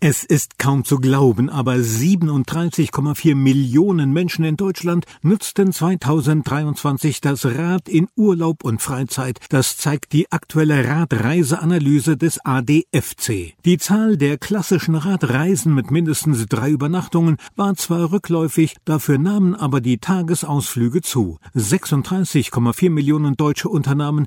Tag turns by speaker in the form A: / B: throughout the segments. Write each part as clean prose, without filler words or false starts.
A: Es ist kaum zu glauben, aber 37,4 Millionen Menschen in Deutschland nutzten 2023 das Rad in Urlaub und Freizeit. Das zeigt die aktuelle Radreiseanalyse des ADFC. Die Zahl der klassischen Radreisen mit mindestens 3 Übernachtungen war zwar rückläufig, dafür nahmen aber die Tagesausflüge zu. 36,4 Millionen Deutsche unternahmen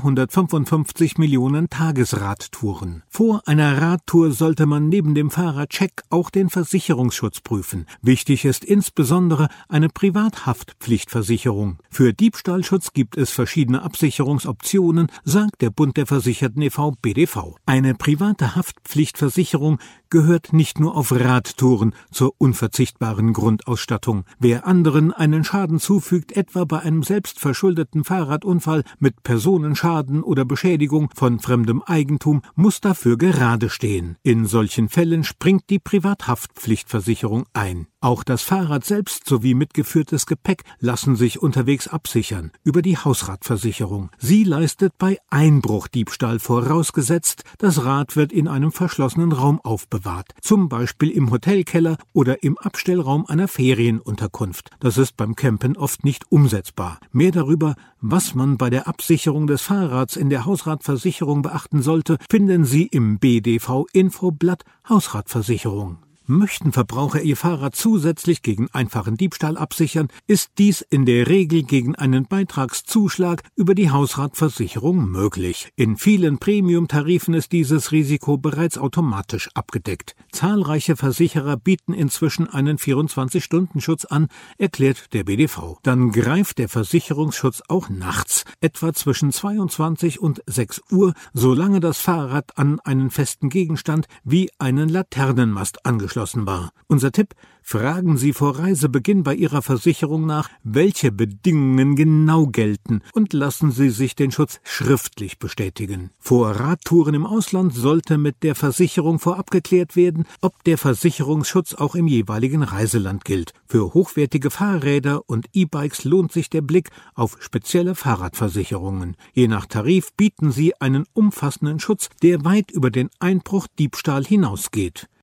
A: 455 Millionen Tagesradtouren. Vor einer Radtour sollte man neben dem Fahrradcheck auch den Versicherungsschutz prüfen. Wichtig ist insbesondere eine Privathaftpflichtversicherung. Für Diebstahlschutz gibt es verschiedene Absicherungsoptionen, sagt der Bund der Versicherten e.V. BDV. Eine private Haftpflichtversicherung gehört nicht nur auf Radtouren zur unverzichtbaren Grundausstattung. Wer anderen einen Schaden zufügt, etwa bei einem selbstverschuldeten Fahrradunfall mit Personenschaden oder Beschädigung von fremdem Eigentum, muss dafür gerade stehen. In solchen Fällen springt die Privathaftpflichtversicherung ein. Auch das Fahrrad selbst sowie mitgeführtes Gepäck lassen sich unterwegs absichern über die Hausratversicherung. Sie leistet bei Einbruchdiebstahl, vorausgesetzt, das Rad wird in einem verschlossenen Raum aufbewahrt, zum Beispiel im Hotelkeller oder im Abstellraum einer Ferienunterkunft. Das ist beim Campen oft nicht umsetzbar. Mehr darüber, was man bei der Absicherung des Fahrrads in der Hausratversicherung beachten sollte, finden Sie im BDV-Infoblatt Hausratversicherung. Möchten Verbraucher ihr Fahrrad zusätzlich gegen einfachen Diebstahl absichern, ist dies in der Regel gegen einen Beitragszuschlag über die Hausratversicherung möglich. In vielen Premium-Tarifen ist dieses Risiko bereits automatisch abgedeckt. Zahlreiche Versicherer bieten inzwischen einen 24-Stunden-Schutz an, erklärt der BDV. Dann greift der Versicherungsschutz auch nachts, etwa zwischen 22 und 6 Uhr, solange das Fahrrad an einen festen Gegenstand wie einen Laternenmast angeschlossen war. Unser Tipp: Fragen Sie vor Reisebeginn bei Ihrer Versicherung nach, welche Bedingungen genau gelten, und lassen Sie sich den Schutz schriftlich bestätigen. Vor Radtouren im Ausland sollte mit der Versicherung vorab geklärt werden, ob der Versicherungsschutz auch im jeweiligen Reiseland gilt. Für hochwertige Fahrräder und E-Bikes lohnt sich der Blick auf spezielle Fahrradversicherungen. Je nach Tarif bieten sie einen umfassenden Schutz, der weit über den Einbruch-Diebstahl hinausgeht.